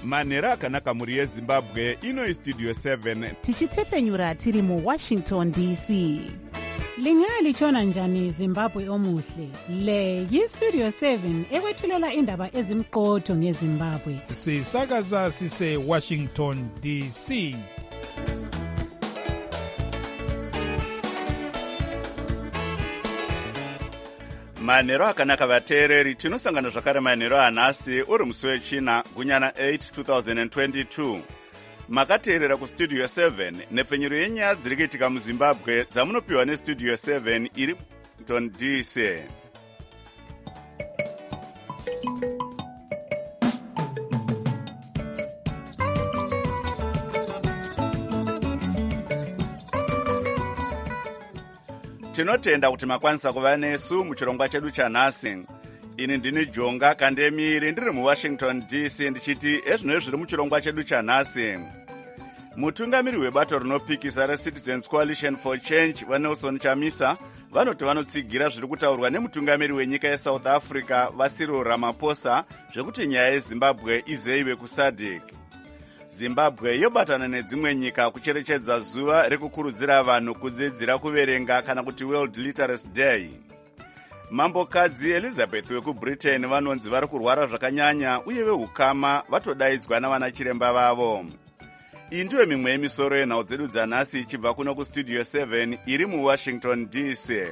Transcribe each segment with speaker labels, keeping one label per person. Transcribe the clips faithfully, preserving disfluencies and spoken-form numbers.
Speaker 1: manhero akanaka mhuri yezimbabwe. Ino istudio seven
Speaker 2: tichitefenyura tiri muwashington D C. Lingalitshona njani Zimbabwe omuhle? Le yistudio seven ekwethulela indaba ezimqotho ngeZimbabwe.
Speaker 3: Sisakaza sise Washington D C.
Speaker 1: manhero akanaka vateereri, tinosangana zvakare manhero anhasi uri musi wechina gunyana eight twenty twenty-two. Makateerera kustudio seven nepfenyuro yenyaya dziri kuitika muzimbabwe dzamunopiwa nestudio seven iri Washington D C. Tinotenda kuti makwanisa kuva nesu muchirongwa chedu chanhasi. Ini ndini Jonga Kandemiri ndiri muWashington D C ndichiti ezvino zviri muchirongwa chedu chanhasi. Mutungamiri webato rinopikisa reCitizens Coalition for Change vaNelson Chamisa vanoti vanotsigira zviri kutaurwa nemutungamiri wenyika yeSouth Africa vaCyril Ramaphosa zvekuti nyaya yeZimbabwe izeiwe kuSADC. Zimbabwe yobatana nedzimwe nyika kucherechedza zuva rekukurudzira vanhu kudzidzira kuverenga kana kuti World Literacy Day. Mambokadzi Elizabeth wekuBritain vanonzi vari kurwara zvakanyanya uye vehukama vatodaidzwa navana chiremba vavo. Iyi ndiyo mimwe yemisoro yenhau dzedu dzanhasi ichibva kuno kustudio seven iri muWashington D C.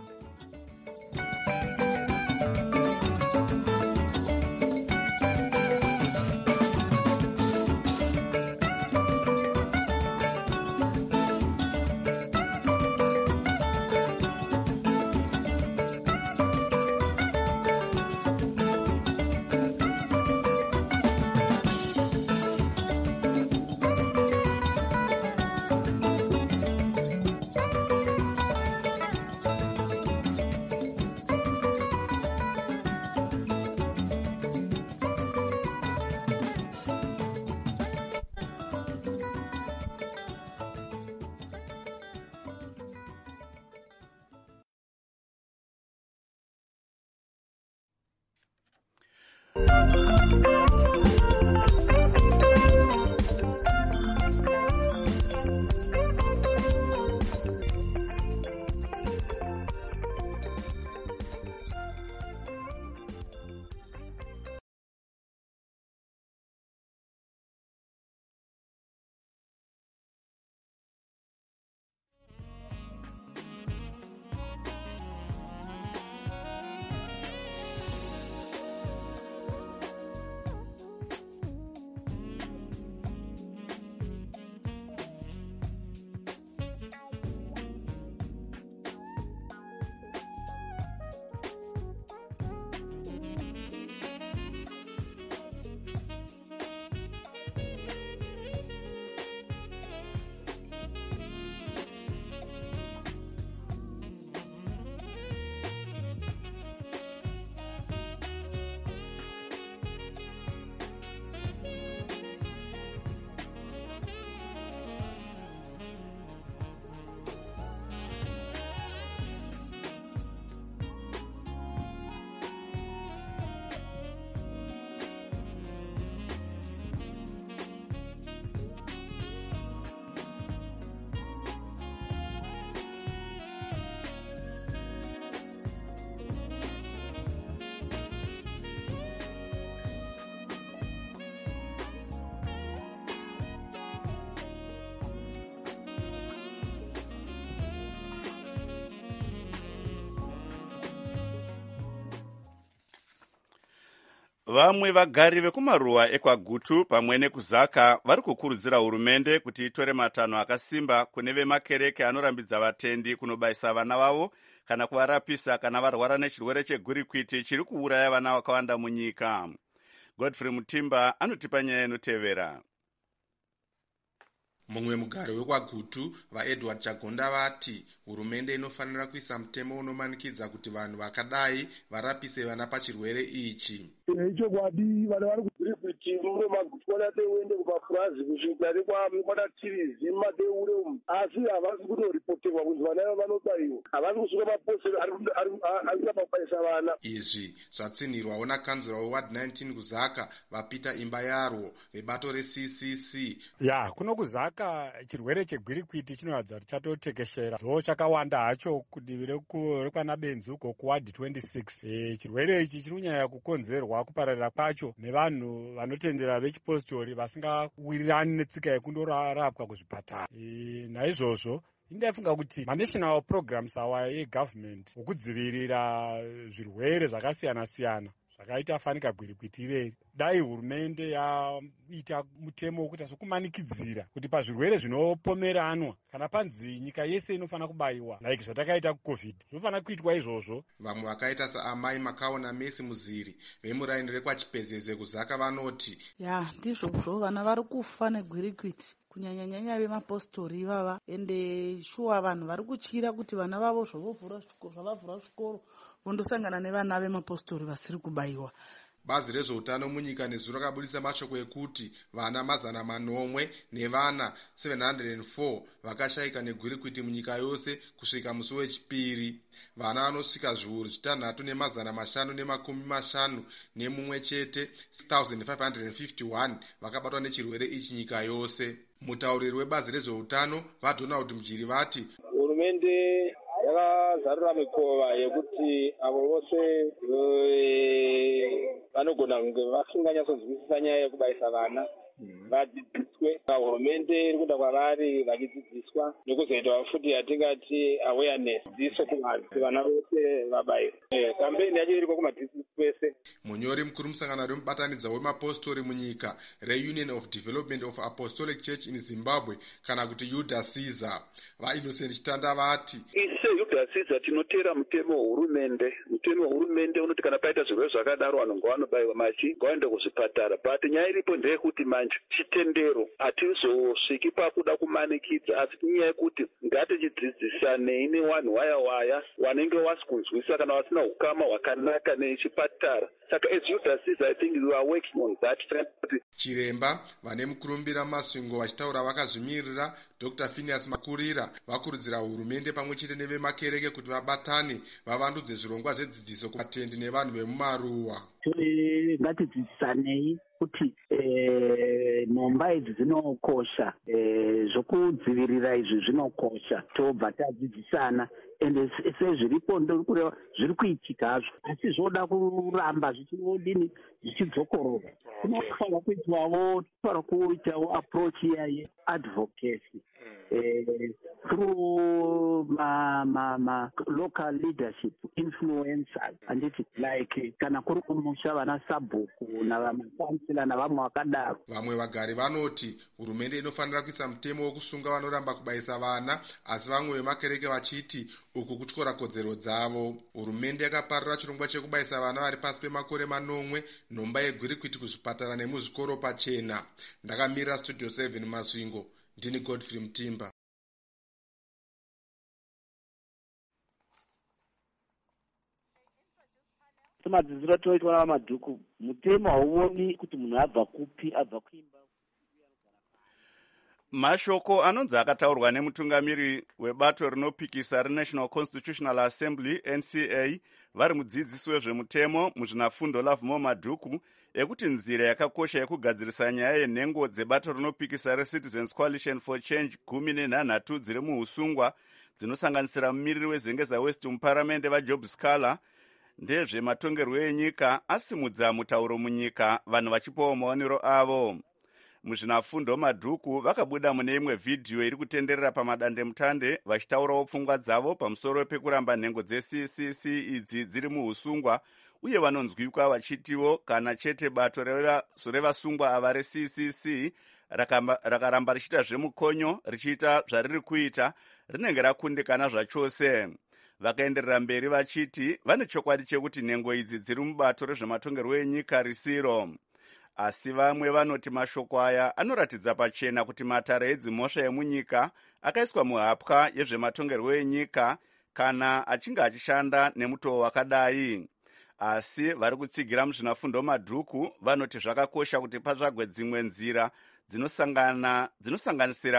Speaker 1: Vamwe vagari vekumaruwa ekwaGutu pamwe nekuzaka vari kukurudzira hurumende kuti itore matanho akasimba kune vemakereke anorambidza vatendi kunobayisa vana vavo kana kuvarapisa kana varwara nechirwere chegwirikwiti chiri kuuraya vana vakawanda munyika. Godfrey Mutimba anotipa nyaya inotevera.
Speaker 4: Mumwe mugari wekwaGutu vaEdward Chagonda vati hurumende inofanira kuisa mutemo unomanikidza kuti vanhu vakadai varapise vana pachirwere ichi.
Speaker 5: Ichokwadi vana vari kugwirikwiti mune maGutu vanate uende kumapurazi kusvika nekwadatirizi madeure umu asi havasi kutoripoterwa kuti vana vanoba iwo havasi kusuka mapostori ari kuda pakubaisa vana.
Speaker 4: Izvi zvatsinhirwawo nakanzura weward nineteen kuzaka vapita imba yarwo vebato re-C C C.
Speaker 6: Ya kuno kuzaka chirwere chegwirikwiti chinoratidza kuti chatotekeshera dzo chakawanda hacho kudivi rekwana benzi uko kuward twenty-six. E, chirwere ichi chiri kunyanya kukonzerwa kupararira kwacho nevanhu vanotendera vechipositori vasingawirirani netsika yekundorapwa kuzvipatara. E, naizvozvo ndaifunga kuti manational programs awa egovernment okudzivirira zvirwere zvakasiyana-siyana zvakaita fanika gwirikwiti ireri, dai hurumende yaita mutemo wekuita sokumanikidzira kuti pazvirwere zvinopomeranwa kana panzi nyika yese inofanira kubayiwa like zvatakaita kucovid zvinofanira kuitwa izvozvo.
Speaker 4: Vamwe vakaita saamai Makaona Messi Muziri vemuraini rekwachipedzeze kuzaka vanoti
Speaker 7: ya ndizvozvo vana vari kufa negwirikwiti kunyanyanyanya vemapostori ivava ende shuwa vanhu vari kutyira kuti vana vavo zvavavhura zvikoro vondosangana nevana vemapostori vasiri kubayiwa.
Speaker 4: Bazi rezveutano munyika nezuro rakabudisa mashoko ekuti vana mazana manomwe nevana seven hundred four vakashayika negwirikwiti munyika yose kusvika musi wechipiri. Vana vanosvika zviuru zvitanhatu nemazana mashanu nemakumi mashanu nemumwe chete six thousand five hundred fifty-one vakabatwa nechirwere ichi nyika yose. Mutauriri webazi rezveutano vaDonald Mjiri vati
Speaker 5: hurumende yakazarura mikova yekuti avo vose vanogona kunge vasinganyatsonzwisisa nyaya yekubayisa vana vadzidziswe. Hurumende iri kuda kwavari vachidzidziswa nekuzoita futi yatingati awareness dziso kuvanhu kuti vana vose vabayirwe. Kampeni yacho iriko kumadistrict kwese.
Speaker 4: Munyori mukuru musangano remubatanidza wemapostori munyika reUnion of Development of Apostolic Church in Zimbabwe kana kuti U D A C Z A vaInnocent Chitanda vati
Speaker 8: ise U D A C Z A tinotera mutemo wehurumende. Mutemo wehurumende unoti kana paita zvirwere zvakadaro vanhu ngavanobayiwa machi ngavaende kuzvipatara, but nyaya iripo ndeyekuti manje chitendero hatizosviki pakuda kumanikidza asi nyaya yekuti ngatichidzidzisanei nevanhu waya waya wanenge wasi kunzwisisa kana vasina ukama hwakanaka nechipatara. Saka as U D A C Z A I think we are working on that.
Speaker 4: Chiremba vane mukurumbira masvingo vachitaura vakazvimirira Doctor Phineas Makurira vakurudzira hurumende pamwe chete nevemakereke kuti vabatane vavandudze zvirongwa zvedzidziso kuvatendi nevanhu vemumaruwa.
Speaker 9: Ngatidzidzisanei kuti nhomba idzi dzinokosha, zvokudzivirira izvi zvinokosha, tobva tadzidzisana ende sezviripo ndokureva zviri kuitika hazvo asi zvoda kuramba zvichiodini zvichidzokorora. Kunofanira kuitwawo tofanira kuitawo approach yaye advocacy through ma, ma, ma local leadership influencers anditi like kana kuri kumusha vana sabhuku navamakansila navamwe vakadaro.
Speaker 4: Vamwe vagari vanoti hurumende inofanira kuisa mutemo wokusunga vanoramba kubayisa vana asi vamwe vemakereke vachiti uku kutyora kodzero dzavo. Hurumende yakaparura chirongwa chekubayisa vana vari pasi pemakore manomwe nhomba yegwirikwiti kuzvipatara nemuzvikoro pachena. Ndakamirira Studio seven Masvingo, ndini Godfrey Mutimba.
Speaker 10: Madzidziro toitwa namadhuku mutemo hauoni kuti munhu abva kupi abva kuimba.
Speaker 1: Mashoko anonzi akataurwa nemutungamiri webato rinopikisa reNational Constitutional Assembly N C A vari mudzidzisi wezvemutemo muzvinafundo Lovemore Madhuku ekuti nzira yakakosha yekugadzirisa nyaya yenhengo dzebato rinopikisa reCitizens Coalition for Change gumi nenhanhatu dziri muusungwa dzinosanganisira mumiriri weZengeza West muparamende vaJob Scala ndezvematongerwo enyika asimudza mutauro munyika vanhu vachipawo maonero avo. Muzvinafundo Madhuku vakabuda mune imwe vhidhiyo iri kutenderera pamadandemutande vachitaurawo pfungwa dzavo pamusoro pekuramba nhengo dze-C C C idzi dziri muusungwa uye vanonzwikwa vachitiwo kana chete bato revasungwa ava re-C C C rakaramba richiita zvemukonyo richiita zvariri kuita rinenge rakundikana zvachose. Vakaenderera mberi vachiti vane chokwadi chekuti nhengo idzi dziri mubato rezvematongerwo enyika risiro. Asi vamwe vanoti mashoko aya anoratidza pachena kuti matare edzimhosva emunyika akaiswa muhapwa yezvematongerwo enyika kana achinge achishanda nemutoo wakadai. Asi vari kutsigira muzvinafundo Madhuku vanoti zvakakosha kuti patsvagwe dzimwe nzira dzinosangana dzinosanganisira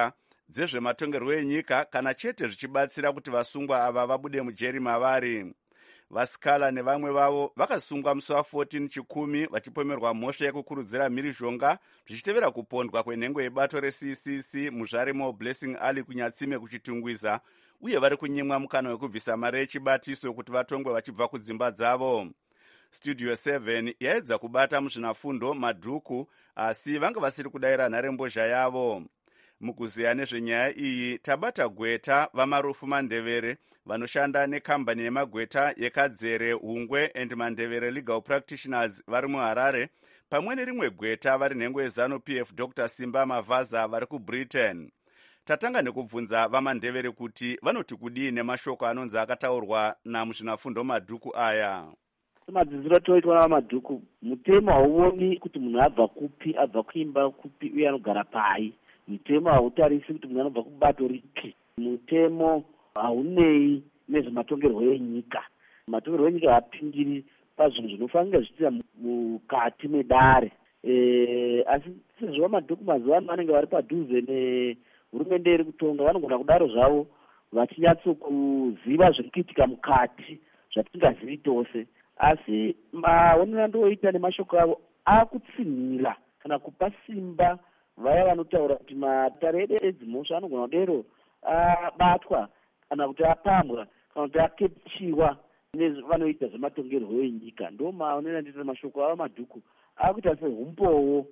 Speaker 1: dzezvematongerwo enyika kana chete zvichibatsira kuti vasungwa ava vabude mujeri mavari. Vasikala nevamwe vavo vakasungwa musi wa14 chikumi vachipomerwa mhosva yekukurudzira mhirizhonga zvichitevera kupondwa kwenhengo yebato re-C C C muzvaremo Blessing Ali kuNyatsime kuchitungwiza, uye vari kunyimwa mukana wekubvisa mari yechibatiso kuti vatongwe vachibva kudzimba dzavo. Studio seven yaedza kubata muzvinafundo madhuku, asi vanga vasiri kudayira nharembozha yavo. Mukuziya nezvenyaya iyi tabata Gweta vamarufu Mandevere vanoshanda nekambani yemagweta yeKadzere, Hungwe and Mandevere Legal Practitioners vari muHarare, pamwe nerimwe gweta vari nhengo yeZanu P F Doctor Simba Mavaza vari kuBritain. Tatanga nekubvunza vaMandevere kuti vanoti kudii nemashoko anonzi akataurwa namuzvinafundo madhuku aya.
Speaker 10: Madzidziro atoitwa navamadhuku, mutemo hauoni kuti munhu abva kupi, abva kuimba kupi uye anogara pai. Mutemo hautarisi kuti munhu anobva kubato ripi. Mutemo haunei nezvematongerwo enyika. Matongerwo enyika hapindiri pazvinhu zvinofanira zvichiita mukati medare. E, asi sezvo vamadhuku mazuva ano vanenge vari padhuze nehurumende iri kutonga, vanogona kudaro zvavo vachinyatsokuziva zviri kuitika mukati zvatingazivi tose. Asi maonero andoita nemashoko avo akutsinhira kana kupa simba vaya vanotaura kuti matare edu edzimhosva anogona kudero abatwa kana kuti apambwa kana kuti akechiwa nevanoita zvematongerwo enyika. Ndo maonero andoita mashoko avo madhuku akuita sehumbowo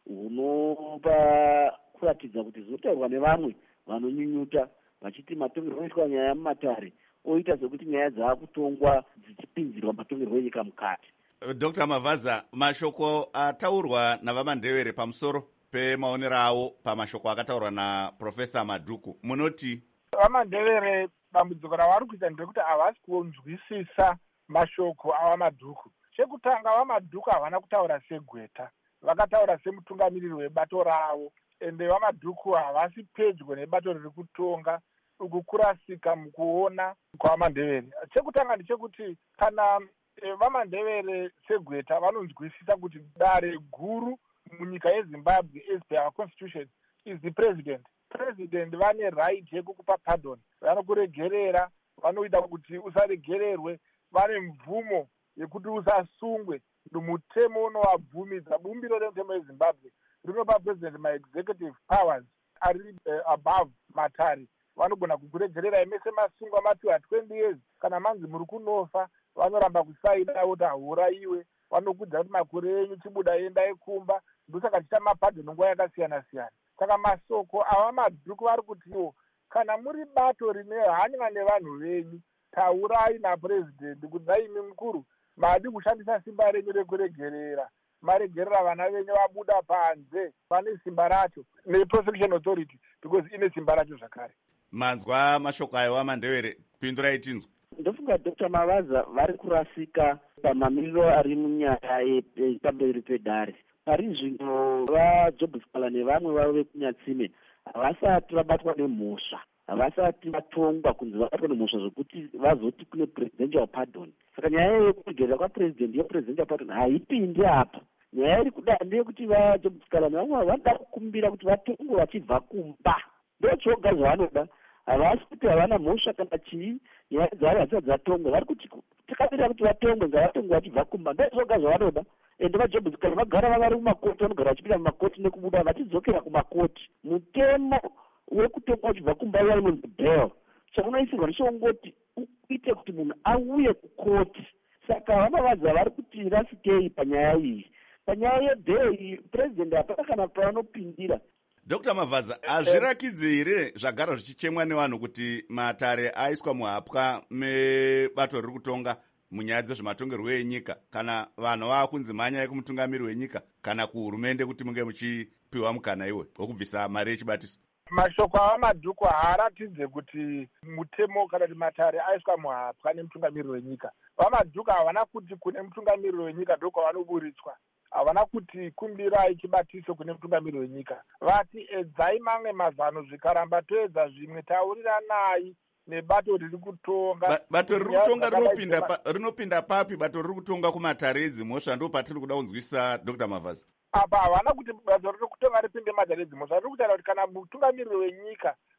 Speaker 10: hunopa kuratidza kuti zvotaurwa nevamwe vanonyunyuta vachiti matongerwo anoitwa nyaya mumatare oita sekuti nyaya dzaakutongwa dzichipinzirwa matongerwo enyika mukati.
Speaker 1: Doctor Mavaza, mashoko ataurwa navaMandevere pamusoro pemaonero avo pamashoko akataurwa naProfesa Madhuku, munoti?
Speaker 11: VaMandevere dambudziko ravari kuita ndekuti havasi kunzwisisa mashoko avaMadhuku. Chekutanga vaMadhuku havana kutaura segweta, vakataura semutungamiriri webato ravo, ende vaMadhuku havasi pedyo nebato riri kutonga uku kurasika mukuona kwavaMandevere. Chekutanga ndechekuti kana vaMandevere segweta vanonzwisisa kuti dare guru munyika yeZimbabwe as per our constitution is the president. President vane right yekukupa pardon, vanokuregerera, vanoita kuti usaregererwe, vane mvumo yekuti usasungwe. Mutemo unovabvumidza, bumbiro remutemo yeZimbabwe rinopa president ma-executive powers ari uh, above matare. Vanogona kukuregerera emese masungwa mapiwa twenty years, kana manzi muri kunofa vanoramba kusaina kuti haurayiwe, vanokudza kuti makore enyu chibuda endai kumba, ndosaka chiita mapadhoni nguva yakasiyana siyana. Saka masoko avaMadhuku vari kutiwo kana muri bato rine hanya nevanhu venyu, taurai napurezidendi kuti naimi mukuru madi kushandisa simba renyu rekuregerera, maregerera vana venyu vabuda panze, vane simba racho neprosecution authority because ine simba racho zvakare.
Speaker 1: Manzwa mashoko ayo vaMandevere, pindurai tinzwa.
Speaker 10: Ndofunga Doctor Mavaza vari kurasika pamamiriro ari munyaya yepamberi pedare. Pari zvino vaJobhusikala nevamwe vavo vekuNyatsime havasati vabatwa nemhosva, havasati vatongwa kunzi vabatwa nemhosva zvokuti vazoti kune presidential pardon. Saka nyaya yekuregerera kwapresident yepresidential pardon haipindi apa. Nyaya iri kuda ndeyekuti vaJobhusikala nevamwe vanoda kukumbira kuti vatongwe vachibva kumba. Ndo choga zvavanoda. Havasi kuti havana mhosva kana chii, nyaya dzavo hadzisati dzatongwa. Vari kuti takamirira kuti vatongwe ngavatongwe vachibva kumba. Ndo choga zvavanoda. Ende vaJobhusikala vagara vavari mumakoti, vanogara vachipinda mumakoti nekubuda vachidzokera kumakoti. Mutemo wekutongwa vachibva kumba uya unonzi bail, chaunoisirwa ndechongoti uite kuti munhu auye kukoti. Saka vaMavaza vari kuti rasikei panyaya iyi. Panyaya yebail president hapana kana pavanopindira.
Speaker 1: Doctor Mavaza, hazvirakidzi here zvagara zvichichemwa nevanhu kuti matare aiswa muhapwa mebato riri kutonga munyaya dzezvematongerwo enyika, kana vanhu vakunzi mhanya yekumutungamiri wenyika kana kuhurumende kuti munge muchipiwa mukana iwe wokubvisa mari yechibatiso?
Speaker 11: Mashoko avaMadhuku haaratidze kuti mutemo kana kuti matare aiswa muhapwa nemutungamiriri wenyika. VaMadhuku havana kuti kune mutungamiriri wenyika ndokwavanoburitswa, havana kuti kumbirai chibatiso kune mutungamiriri wenyika. Vati edzai mamwe mazano, zvikaramba toedza zvimwe tauriranai nebato riri kutonga.
Speaker 1: Ba, bato riri kutonga rinopinda pa, rinopinda papi bato riri kutonga kumatare edzimhosva? Ndo patiri kuda kunzwisisa Doctor Mavaza.
Speaker 11: Apa havana kuti bato riri kutonga ripinde matare edzimhosva. Riri kutaura kuti kana mutungamiriri wenyika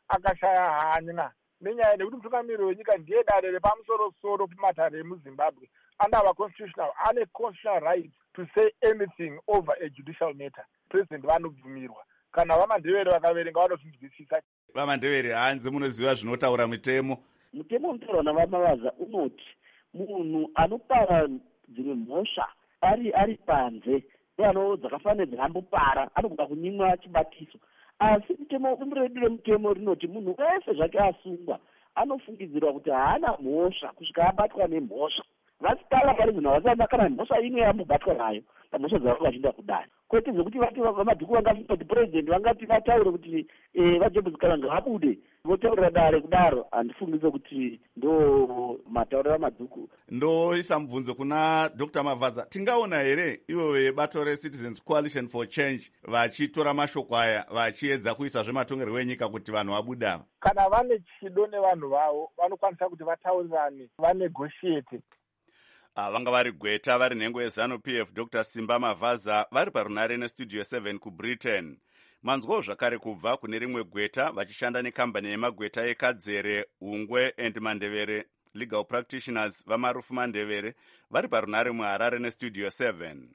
Speaker 11: akashaya hanya nenyaya nekuti mutungamiriri wenyika ndiye dare repamusoro-soro pamatare emuzimbabwe under our constitutional ane constitutional right to say anything over a judicial matter. President vanobvumirwa kana vamandevere vakaverenga vanozvinzwisisa.
Speaker 1: Vamandevere hanzi munoziva zvinotaura mitemo.
Speaker 10: Mutemo unotaurwa naVamavaza unoti munhu anopara dzimwe mhosva ari ari panze neano dzakafanira dzakambopara anogona kunyimwa chibatiso. Asi mutemo redu remutemo rinoti munhu wese zvake asungwa anofungidzirwa kuti haana mhosva kusvika abatwa nemhosva. Vasitala parizvino vasana kana mhosva imwe yambobatwa nayo pamhosva dzavanga vachienda kudai. Kwete zvekuti vati vamadhuku vangati kuti president vangati vataure kuti vaJobuscala ngavabude votaurira dare kudaro. Handifungidze kuti ndo matauriro amadhuku.
Speaker 1: Ndoisa mubvunzo kuna Doctor Mavaza, tingaona here ivo vebato reCitizens Coalition for Change vachitora mashoko aya vachiedza kuisa zvematongerwo enyika kuti vanhu vabuda?
Speaker 11: Kana vane chido nevanhu vavo vanokwanisa kuti vataurirane vanegotiate.
Speaker 1: Ah, vanga vari Gweta vari nhengo yeZanu-P F Doctor Simba Mavaza vari parunare neStudio seven kuBritain. Manzwawo zvakare kubva kune rimwe Gweta vachishanda nekambani yemagweta eKadzere, Hungwe and Mandevere Legal Practitioners vamarufu Mandevere vari parunare muHarare neStudio seven.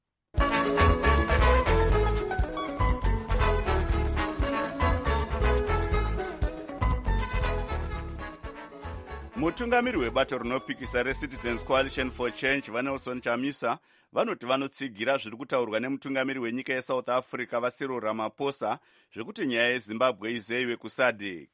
Speaker 1: Mutungamiri webato rinopikisa reCitizens Coalition for Change vaNelson Chamisa vanoti vanotsigira zviri kutaurwa nemutungamiri wenyika yeSouth Africa vaCyril Ramaphosa zvekuti nyaya yeZimbabwe izeyiwe kuSADC.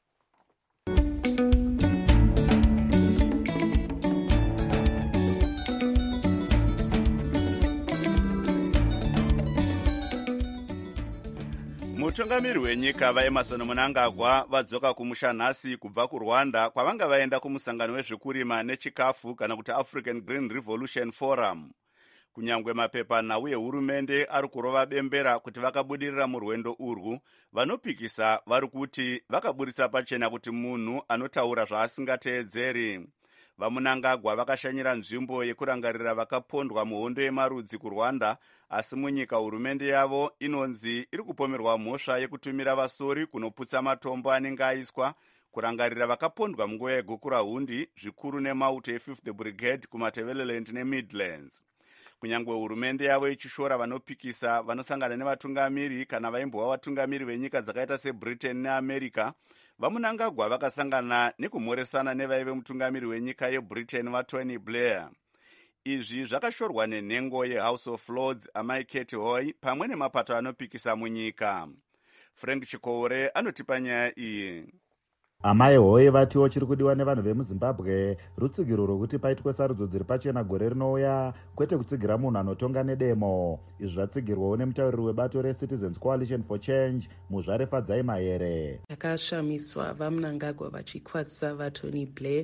Speaker 1: Mutungamiri wenyika vaEmerson Mnangagwa vadzoka kumusha nhasi kubva kuRwanda kwavanga vaenda kumusangano wezvekurima nechikafu kana kuti African Green Revolution Forum. Kunyangwe mapepanhau ehurumende ari kurova bembera kuti vakabudirira murwendo urwu, vanopikisa vari kuti vakaburitsa pachena kuti munhu anotaura zvaasingateedzeri. VaMnangagwa vakashanyira nzvimbo yekurangarira vakapondwa muhondo yemarudzi kuRwanda, asi munyika hurumende yavo inonzi iri kupomerwa mhosva yekutumira vasori kunoputsa matombo anenge aiswa kurangarira vakapondwa munguva yegukura hundi zvikuru nemauto e-fifth Brigade kuMatabeleland neMidlands. Kunyangwe hurumende yavo ichishora vanopikisa vanosangana nevatungamiri kana vaimbova vatungamiri venyika dzakaita seBritain neAmerica, vaMnangagwa vakasangana nekumhoresana nevaive mutungamiri wenyika yeBritain vaTony Blair. Izvi zvakashorwa nenhengo yeHouse of Lords Amai Kate Hoy pamwe nemapato anopikisa munyika. Frank Chikoure anotipa nyaya iyi.
Speaker 12: Amai Hoy vatiwo chiri kudiwa nevanhu vemuZimbabwe rutsigiro rwokuti paitwe sarudzo dziri pachena gore rinouya, kwete kutsigira munhu anotonga nedemo. Izvi zvatsigirwawo nemutauriri webato reCitizens Coalition for Change Muzvare Fadzai Mahere.
Speaker 13: Takashamiswa vaMnangagwa vachikwatisa vaTony Blair.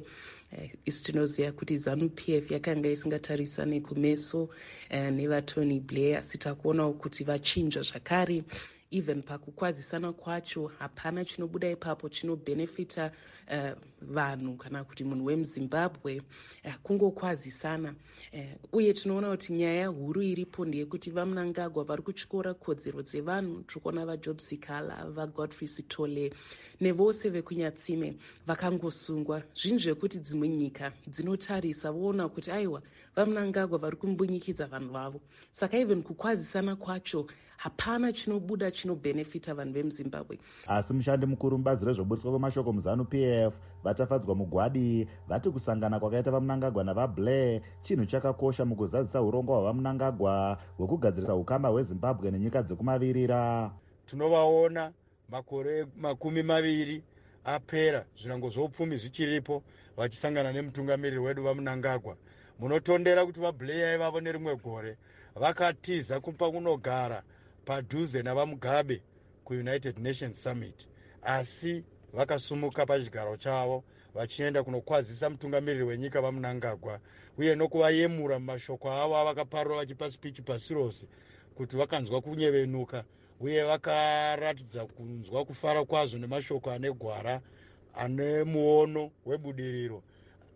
Speaker 13: Isi tinoziva kuti ZANU-P F yakanga isingatarisane kumeso nevaTony Blair, asi takuonawo kuti vachinjwa zvakare. Even pakukwazisana kwacho hapana chinobuda ipapo chinobenefita uh, vanhu kana kuti munhu wemuZimbabwe uh, kungokwazisana. Uh, uye tinoona kuti nyaya huru iripo ndeyekuti vaMnangagwa vari kutyora kodzero dzevanhu. Tikuona vaJobuscala, vaGodfrey Sitole nevose vekunyatsime vakangosungwa. Zvinhu zvekuti dzimwe nyika dzinotarisa voona kuti aiwa vaMnangagwa vari kumbunyikidza vanhu vavo. Saka even kukwazisana kwacho hapana chinobuda chinobenefita vanhu vemuZimbabwe.
Speaker 12: Asi mushandi mukuru mubazi rezvoburitswa kwemashoko muZANU-P F vatafadzwa mugwadi vati kusangana kwakaita vaMnangagwa navaBlair chinhu chakakosha mukuzadzisa urongo hwavaMnangagwa hwekugadzirisa ukama hweZimbabwe nenyika dzekumavirira.
Speaker 14: Tinovaona makore makumi maviri apera zvirango zvoupfumi zvichiripo vachisangana nemutungamiriri wedu vaMnangagwa. Munotondera kuti vaBlair ivavo nerimwe gore vakatiza kumpa kunogara padhuze navaMugabe kuUnited Nations Summit, asi vakasumuka pachigaro chavo vachienda kunokwazisa mutungamiriri wenyika vaMnangagwa uye nokuvayemura mumashoko avo avakaparura vachipa speech paSirosi kuti vakanzwa kunyevenuka uye vakaratidza kunzwa kufara kwazvo nemashoko ane gwara ane muono webudiriro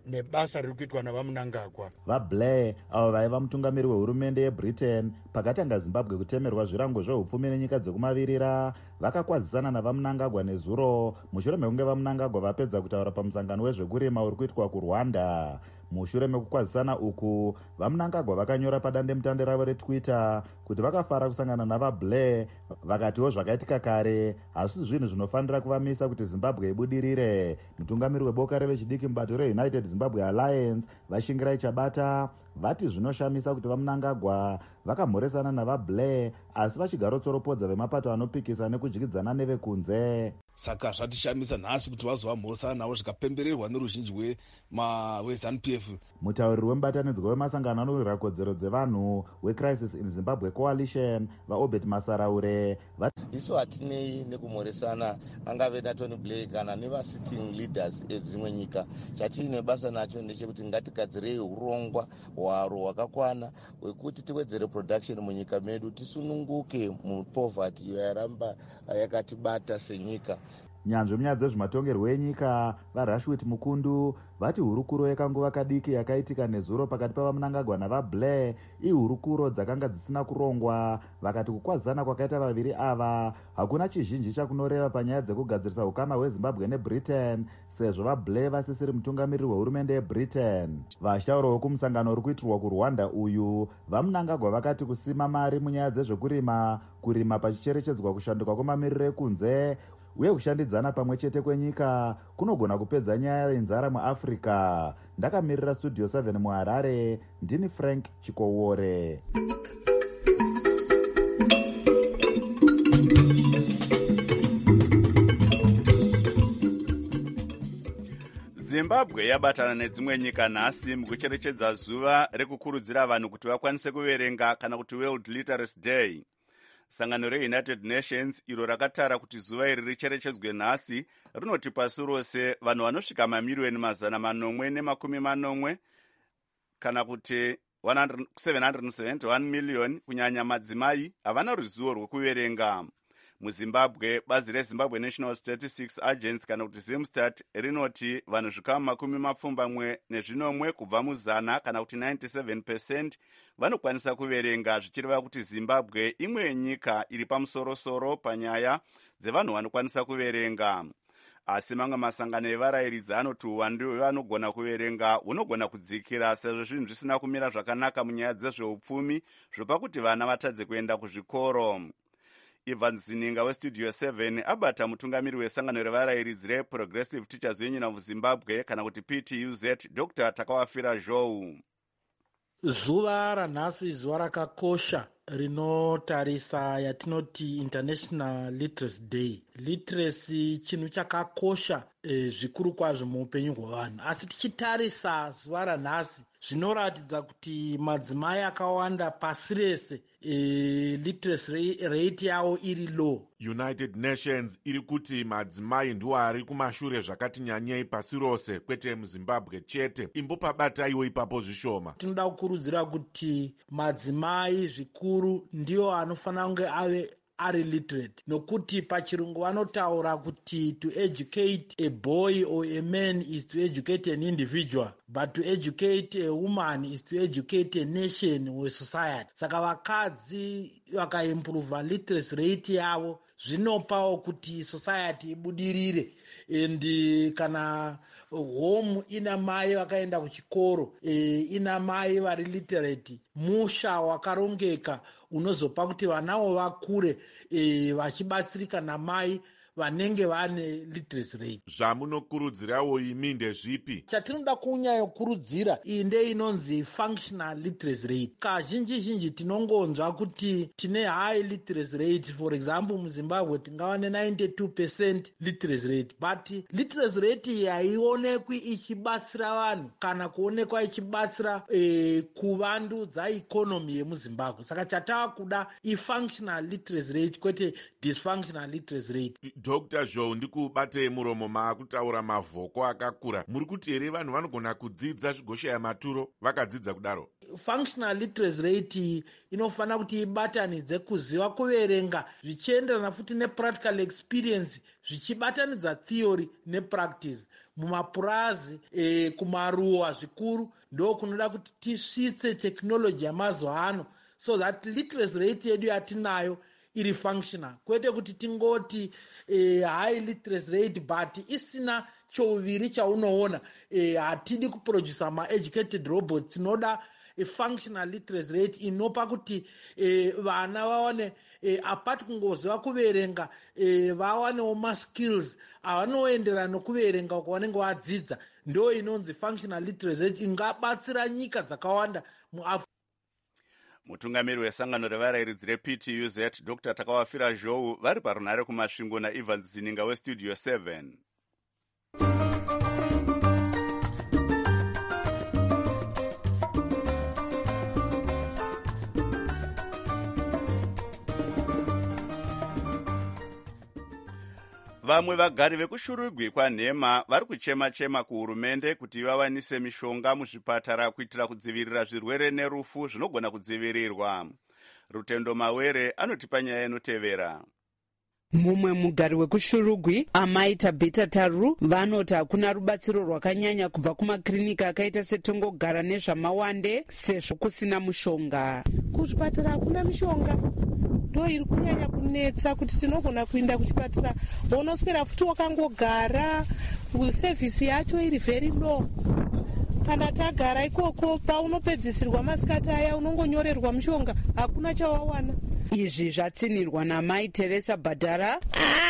Speaker 14: nebasa riri kuitwa navamunangagwa.
Speaker 12: vablair avo vaiva mutungamiri wehurumende yebritain pakatanga zimbabwe kutemerwa zvirango zvehupfumi nenyika dzekumavirira vakakwazisana navamunangagwa nezuro mushure mekunge vamunangagwa vapedza kutaura pamusangano wezvekurima uri kuitwa kurwanda. mushure mekukwazisana uku vamunangagwa vakanyora padandemutande ravo retwitter kuti vakafara kusangana navablair vakatiwo zvakaitika kare hazvisi zvinhu zvinofanira kuvamisa kuti zimbabwe ibudirire. mutungamiri weboka revechidiki mubato reunited zimbabwe alliance vashingirai chabata vati zvinoshamisa kuti vamunangagwa vakamhoresana navablair asi vachigarotsoropodza vemapato anopikisa nekudyidzana nevekunze.
Speaker 15: saka zvatishamisa nhasi kuti vazovamhoresana navo zvikapembererwa neruzhinji wezanu-p f.
Speaker 12: mutauriri wemubatanidzwa wemasangano anorwira kodzero dzevanhu wecrisis in zimbabwe coalition vaobert masaraure
Speaker 16: isu hatinei nekumhoresana angave natony blair kana nevasitting leaders edzimwe nyika. chatiine basa nacho ndechekuti ngatigadzirei urongwa hwaro hwakakwana hwekuti tiwedzere production munyika medu tisununguke mupoverty iyo yaramba yakatibata senyika.
Speaker 12: nyanzvi munyaya dzezvematongerwo enyika varashwit mukundu vati hurukuro yekanguva kadiki yakaitika nezuro pakati pavamunangagwa navablair ihurukuro dzakanga dzisina kurongwa. vakati kukwazana kwakaita vaviri ava hakuna chizhinji chakunoreva panyaya dzekugadzirisa ukama hwezimbabwe nebritain sezvo vablair vasisiri mutungamiriri wehurumende yebritain. vashauri vekumusangano uri kuitirwa kurwanda uyu vamunangagwa vakati kusima mari munyaya dzezvekurima kurima pachicherechedzwa kushanduka kwemamiriro ekunze uye kushandidzana pamwe chete kwenyika kunogona kupedza nyaya yenzara muafrica. ndakamirira studio seven muharare ndini frank chikowore.
Speaker 1: zimbabwe yabatana nedzimwe nyika nhasi mukucherechedza zuva rekukurudzira vanhu kuti vakwanise kuverenga kana kuti World Literacy Day. sangano reunited nations iro rakatara kuti zuva iri richerechedzwe nhasi rinoti pasi rose vanhu vanosvika mamiriyoni mazana manomwe nemakumi manomwe kana kuti seven hundred seventy-one million kunyanya madzimai havana ruzivo rwekuverenga. muzimbabwe bazi rezimbabwe national statistics agency kana kuti zimstat rinoti vanhu zvikamu makumi mapfumbamwe nezvinomwe kubva muzana kana kuti ninety-seven percent vanokwanisa kuverenga zvichireva kuti zimbabwe imwe yenyika iri pamusorosoro panyaya dzevanhu vanokwanisa kuverenga. asi mamwe masangano evarayiridzi anoti uwandu hwevanogona kuverenga hunogona kudzikira sezvo zvinhu zvisina kumira zvakanaka munyaya dzezveupfumi zvopa kuti vana vatadze kuenda kuzvikoro. Ivan Zininga westudio seven abata mutungamiri wesangano revarayiridzi reprogressive teachers union of zimbabwe kana kuti P T U Z Dr Takawafira Zhou.
Speaker 17: zuva ranhasi zuva rakakosha rinotarisa yatinoti international literacy day. literacy chinhu chakakosha e, zvikuru kwazvo muupenyu hwevanhu, asi tichitarisa zuva ranhasi zvinoratidza kuti madzimai akawanda pasi rese e, literacy rate yavo iri low.
Speaker 18: United Nations iri kuti madzimai ndiwo ari kumashure zvakati nyanyei pasi rose, kwete muzimbabwe chete. imbopabataiwo ipapo zvishoma.
Speaker 17: tinoda kukurudzira kuti madzimai zvikuru ndiwo anofanira kunge ave ari literate, nokuti pachirungu vanotaura kuti to educate a boy or a man is to educate an individual, but to educate a woman is to educate a nation or a society. Saka vakadzi vakaimprova literacy rate yavo zvinopawo kuti society ibudirire. And kana home ina mai vakaenda kuchikoro, e, ina mai vari literate, musha wakarongeka unozopa kuti vanawo vakure e, vachibatsirika namai vanenge vane literacy rate.
Speaker 18: zvamunokurudzirawo imi ndezvipi?
Speaker 17: chatinoda kunyanyokurudzira iyi ndeinonzi functional literacy rate. kazhinji zhinji tinongonzwa kuti tine high literacy rate, for example muzimbabwe tingava ne-ninety-two percent literacy rate, but literacy rate iyi haionekwi ichibatsira vanhu kana kuonekwa ichibatsira e, kuvandudza ikonomi yemuzimbabwe. saka chatava kuda ifunctional literacy rate kwete dysfunctional literacy rate.
Speaker 18: dr zhou ndikubatei muromo maakutaura mavhoko akakura. muri kuti here vanhu vanogona kudzidza zvigoshaya maturo vakadzidza kudaro?
Speaker 17: Functional literacy rate inofanira kuti ibatanidze kuziva kuverenga zvichienderana futi nepractical experience, zvichibatanidza theory nepractice mumapurazi e, kumaruwa zvikuru. Ndo kunoda kuti tisvitse technology yamazuva ano so that literacy rate yedu yatinayo iri functional, kwete kuti tingoti e, high literacy rate but isina chouviri chaunoona. e, hatidi kuprodusa ma-educated robots. Tinoda a functional literacy rate inopa kuti e, vana vawane e, apart kungoziva kuverenga e, vawanewo ma-skills avanoenderana nokuverenga uko vanenge vadzidza. Ndo inonzi functional literacy rate ingabatsira nyika dzakawanda muAfrica.
Speaker 1: Mutungamiri wesangano revarairidzi reP T U Z Dr Takawafira Zhou vari parunhare kumasvingo naEvans Zininga westudio seven. Vamwe vagari vekushurugwi kwaNhema vari kuchema-chema kuhurumende kuti vawanise mishonga muzvipatara kuitira kudzivirira zvirwere nerufu zvinogona kudzivirirwa. Rutendo Mawere anotipa nyaya inotevera.
Speaker 19: Mumwe mugari wekushurugwi Amaita Beta Taru vanoti hakuna rubatsiro rwakanyanya kubva kumakirinika akaita setongogara nezvamawande sezvo kusina mushonga.
Speaker 20: Kuzvipatara hakuna mishonga, ndo iri kunyanya kunetsa kuti tinogona kuenda kuchipatara unoswera futi wakangogara, sevhisi yacho iri very low. Kana tagara ikoko paunopedzisirwa masikati aya unongonyorerwa mushonga, hakuna chawawana.
Speaker 19: Izvi zvatsinirwa naMai Teresa Badara.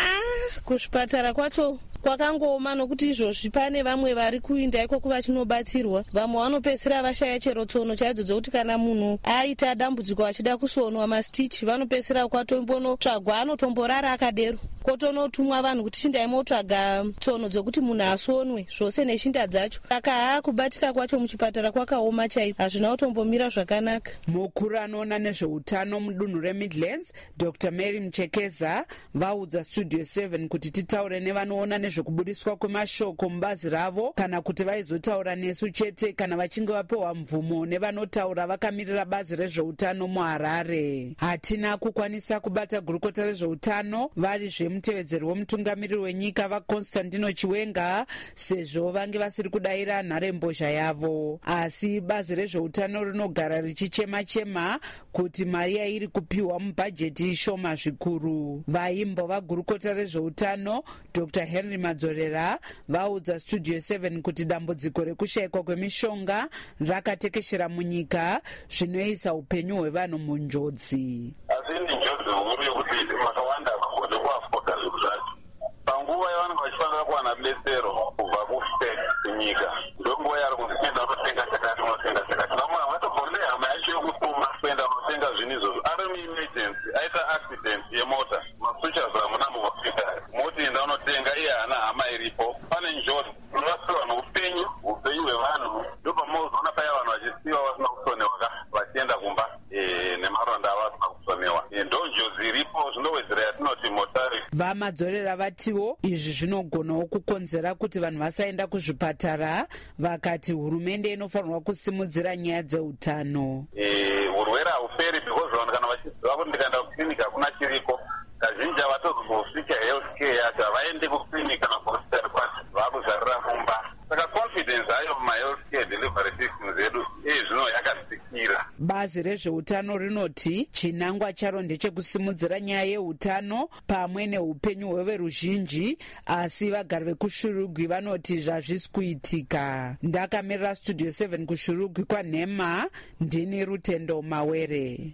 Speaker 20: Ah, kuzvipatara kwacho kwakangooma nokuti izvozvi pane vamwe vari kuinda ikoko vachinobatsirwa. Vamwe vanopedzisira vashaya chero tsono chaidzo dzokuti kana munhu aita dambudziko achida kusonwa mastichi vanopedzisira kwatombonotsvagwa anotomborara akadero. Kotonotumwa vanhu kuti chindai motsvaga tsono dzokuti munhu asonwe zvose neshinda dzacho. Saka haa kubatika kwacho muchipatara kwakaoma chaizvo, hazvina kutombomira zvakanaka.
Speaker 19: Mukuru anoona nezveutano mudunhu reMidlands Dr Mary Mchekeza vaudza studio seven kuti titaure nevanoona nezvekubudiswa kwemashoko mubazi ravo kana kuti vaizotaura nesu chete kana vachinge vapewa mvumo nevanotaura vakamirira bazi rezveutano muHarare. Hatina kukwanisa kubata gurukota rezveutano vari zvemutevedzeri womutungamiriri wenyika vaConstantino Chiwenga sezvo vange vasiri kudayira nharembozha yavo, asi bazi rezveutano rinogara richichema-chema kuti mari yairi kupiwa mubhajeti shoma zvikuru. Vaimbova gurukota rezveutano Dr Henry Madzorera vaudza studio seven kuti dambudziko rekushayikwa kwemishonga rakatekeshera munyika zvinoisa upenyu hwevanhu munjodzi.
Speaker 21: Asi ni njodzi huru yokuti makawanda vakone kuafoda zvinhu zvacho. Panguva yavanenge vachifanira kuwana rudetsero kubva kustate kunyika, ndonguva yari kuenda unotenga chakati unotenga chakati. Vamwe havatombone hama yacho yokutuma kuenda unotenga zvinhu izvozvo. Ari muemergency aita accident yemota, masuchas hamunambo mafita moti enda unotenga iye hana hama iripo, pane njodzi unorasirwa noupenyu upenyu hwevanhu. Ndo pamauzoona paya vanhu vachisiwa vasina kusonewa vachienda kumba nemaronda avo asina kusonewa. Ndo njodzi iripo, zvinowedzera yatinoti motari.
Speaker 19: Vamadzorera vatiwo izvi zvinogonawo kukonzera kuti vanhu vasaenda kuzvipatara, vakati hurumende inofanirwa kusimudzira nyaya dzeutano.
Speaker 21: Urwere hauperi because vanhu kana vachiziva kuti ndikaenda kuklinika hakuna chiriko, kazhinji havatozosvika health care yacho, havaendi kuklinika nakuhospitari kwacho, vakuzarira kumba. Saka confidence hayo mumahealth care delivery systems edu zvino yakatsikira.
Speaker 19: Bazi rezveutano rinoti chinangwa charo ndechekusimudzira nyaya yeutano pamwe neupenyu hweveruzhinji, asi vagari vekushurugwi vanoti zvazvisi kuitika. Ndakamirira studio seven kushurugwi kwaNhema, ndini Rutendo Mawere.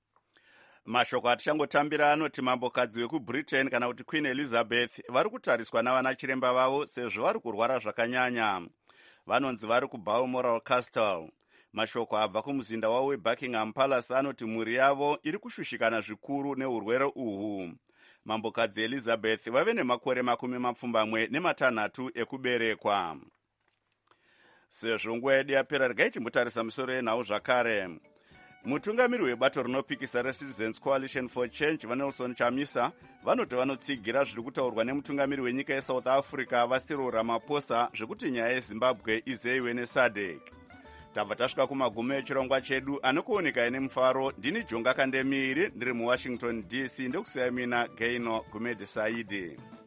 Speaker 1: Mashoko atichangotambira anoti mambokadzi wekuBritain kana kuti Queen Elizabeth vari kutariswa navana chiremba vavo sezvo vari kurwara zvakanyanya. Vanonzi vari kuBalmoral Castle. Mashoko abva kumuzinda wavo weBuckingham Palace anoti mhuri yavo iri kushushikana zvikuru neurwere uhu. Mambokadzi Elizabeth vave nemakore makumi mapfumbamwe nematanhatu ekuberekwa. Sezvo nguva yedu yapera regai timbotarisa misoro yenhau zvakare. mutungamiri webato rinopikisa reCitizens Coalition for Change vanelson chamisa vanoti vanotsigira zviri kutaurwa nemutungamiri wenyika yeSouth Africa Cyril Ramaphosa zvekuti nyaya yeZimbabwe izeyiwe neSADC. tabva tasvika kumagumo echirongwa chedu anokuoneka nemufaro. Ndini Jonga Kandemiri ndiri muWashington D C ndokusiyamina Gaino Gumede Saidi.